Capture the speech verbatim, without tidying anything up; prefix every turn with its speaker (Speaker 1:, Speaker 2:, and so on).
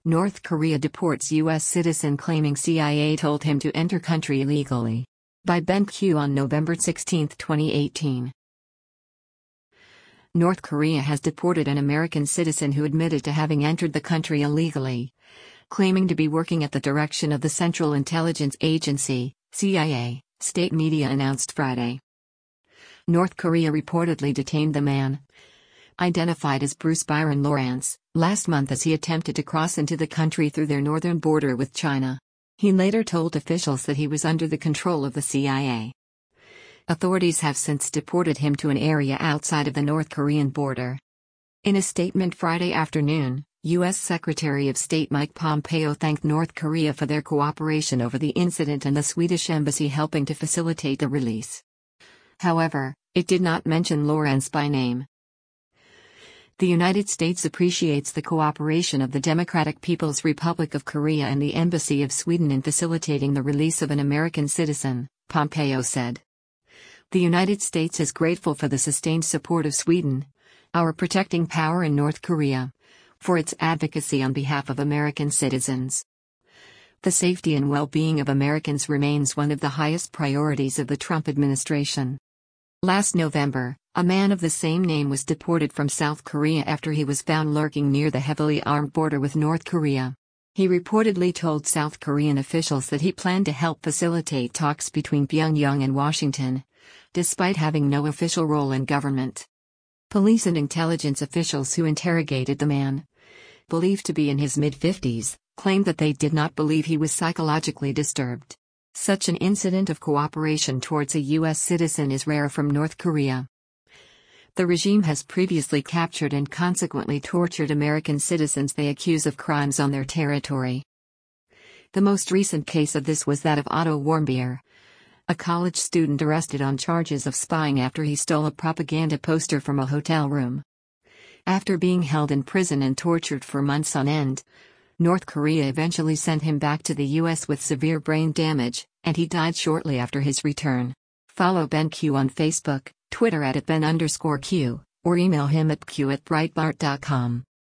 Speaker 1: North Korea deports U S citizen claiming C I A told him to enter country illegally. By Ben Q on November sixteenth, twenty eighteen. North Korea has deported an American citizen who admitted to having entered the country illegally, claiming to be working at the direction of the Central Intelligence Agency, C I A, state media announced Friday. North Korea reportedly detained the man, identified as Bruce Byron Lawrence, last month as he attempted to cross into the country through their northern border with China. He later told officials that he was under the control of the C I A. Authorities have since deported him to an area outside of the North Korean border. In a statement Friday afternoon, U S Secretary of State Mike Pompeo thanked North Korea for their cooperation over the incident and the Swedish embassy helping to facilitate the release. However, it did not mention Lawrence by name. The United States appreciates the cooperation of the Democratic People's Republic of Korea and the Embassy of Sweden in facilitating the release of an American citizen, Pompeo said. The United States is grateful for the sustained support of Sweden, our protecting power in North Korea, for its advocacy on behalf of American citizens. The safety and well-being of Americans remains one of the highest priorities of the Trump administration. Last November, a man of the same name was deported from South Korea after he was found lurking near the heavily armed border with North Korea. He reportedly told South Korean officials that he planned to help facilitate talks between Pyongyang and Washington, despite having no official role in government. Police and intelligence officials who interrogated the man, believed to be in his mid-fifties, claimed that they did not believe he was psychologically disturbed. Such an incident of cooperation towards a U S citizen is rare from North Korea. The regime has previously captured and consequently tortured American citizens they accuse of crimes on their territory. The most recent case of this was that of Otto Warmbier, a college student arrested on charges of spying after he stole a propaganda poster from a hotel room. After being held in prison and tortured for months on end, North Korea eventually sent him back to the U S with severe brain damage, and he died shortly after his return. Follow Ben Q on Facebook, Twitter at Ben underscore Q, or email him at q at breitbart dot com.